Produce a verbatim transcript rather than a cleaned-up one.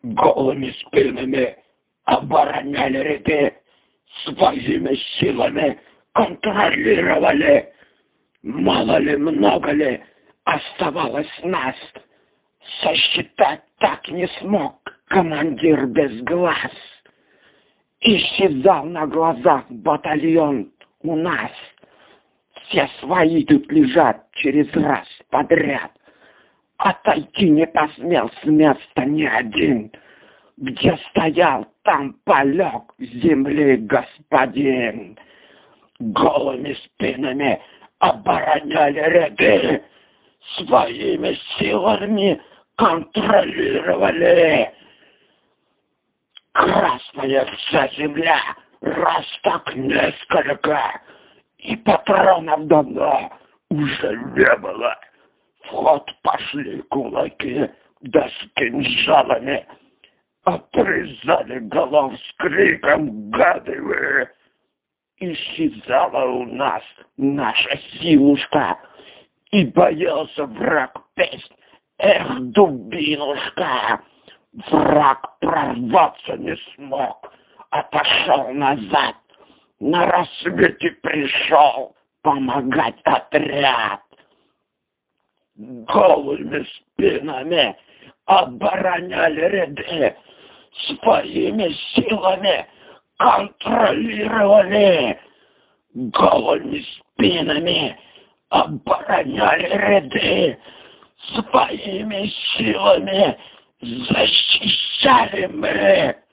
голыми спинами обороняли ряды, своими силами контролировали. Мало ли, много ли оставалось нас, сосчитать так не смог командир без глаз. Исчезал на глазах батальон у нас. Все свои тут лежат через раз подряд. Отойти не посмел с места ни один. Где стоял, там полег земли господин. Голыми спинами обороняли ряды, своими силами контролировали. Красная вся земля, раз так несколько, и патронов давно уже не было. В ход пошли кулаки, да с кинжалами отрезали голов с криком «Гады вы!». Исчезала у нас наша силушка, и боялся враг песнь: «Эх, дубинушка!». Враг прорваться не смог, отошел назад. На рассвете пришел помогать отряд. Голыми спинами обороняли ряды, своими силами контролировали. Голыми спинами обороняли ряды, своими силами защищали мы.